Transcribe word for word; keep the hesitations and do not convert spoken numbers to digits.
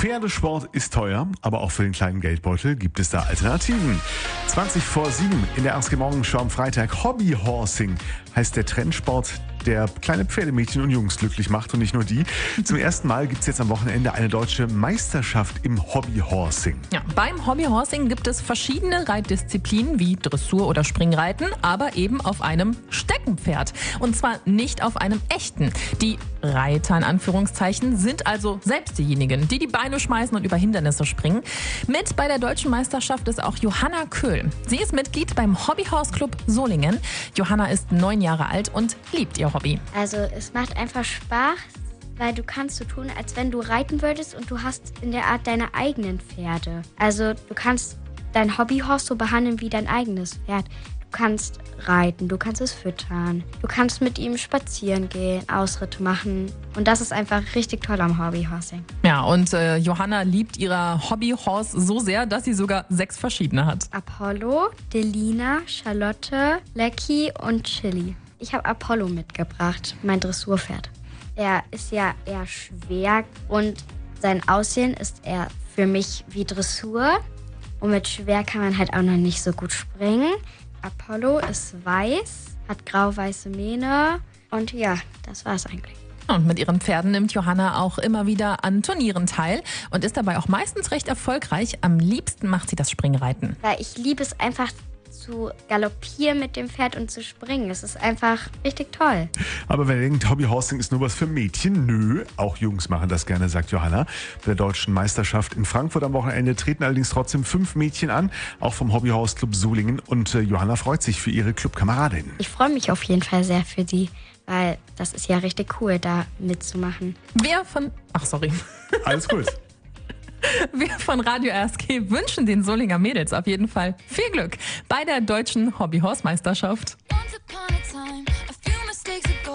Pferdesport ist teuer, aber auch für den kleinen Geldbeutel gibt es da Alternativen. zwanzig vor sieben in der A S G Morgenschau am Freitag. Hobbyhorsing heißt der Trendsport, der kleine Pferdemädchen und Jungs glücklich macht und nicht nur die. Zum ersten Mal gibt es jetzt am Wochenende eine deutsche Meisterschaft im Hobbyhorsing. Ja, beim Hobbyhorsing gibt es verschiedene Reitdisziplinen wie Dressur oder Springreiten, aber eben auf einem Steckenpferd. Und zwar nicht auf einem echten. Die Reiter in Anführungszeichen sind also selbst diejenigen, die die Beine schmeißen und über Hindernisse springen. Mit bei der deutschen Meisterschaft ist auch Johanna Köhl. Sie ist Mitglied beim Hobbyhorse-Club Solingen. Johanna ist neun Jahre alt und liebt ihr Hobby. Also es macht einfach Spaß, weil du kannst so tun, als wenn du reiten würdest und du hast in der Art deine eigenen Pferde. Also du kannst dein Hobbyhorse so behandeln wie dein eigenes Pferd. Du kannst reiten, du kannst es füttern, du kannst mit ihm spazieren gehen, Ausritte machen. Und das ist einfach richtig toll am Hobbyhorsing. Ja, und äh, Johanna liebt ihre Hobbyhorse so sehr, dass sie sogar sechs verschiedene hat. Apollo, Delina, Charlotte, Lecky und Chili. Ich habe Apollo mitgebracht, mein Dressurpferd. Er ist ja eher schwer und sein Aussehen ist eher für mich wie Dressur. Und mit schwer kann man halt auch noch nicht so gut springen. Apollo ist weiß, hat grau-weiße Mähne und ja, das war's eigentlich. Und mit ihren Pferden nimmt Johanna auch immer wieder an Turnieren teil und ist dabei auch meistens recht erfolgreich. Am liebsten macht sie das Springreiten. Weil ich liebe es einfach zu galoppieren mit dem Pferd und zu springen. Es ist einfach richtig toll. Aber wer denkt, Hobbyhorsing ist nur was für Mädchen? Nö, auch Jungs machen das gerne, sagt Johanna. Bei der deutschen Meisterschaft in Frankfurt am Wochenende treten allerdings trotzdem fünf Mädchen an, auch vom Hobbyhorse-Club Solingen. Und äh, Johanna freut sich für ihre Clubkameradin. Ich freue mich auf jeden Fall sehr für die, weil das ist ja richtig cool, da mitzumachen. Wer von... Ach, sorry. Alles gut. Wir von Radio R S G wünschen den Solinger Mädels auf jeden Fall viel Glück bei der deutschen Hobbyhorse-Meisterschaft.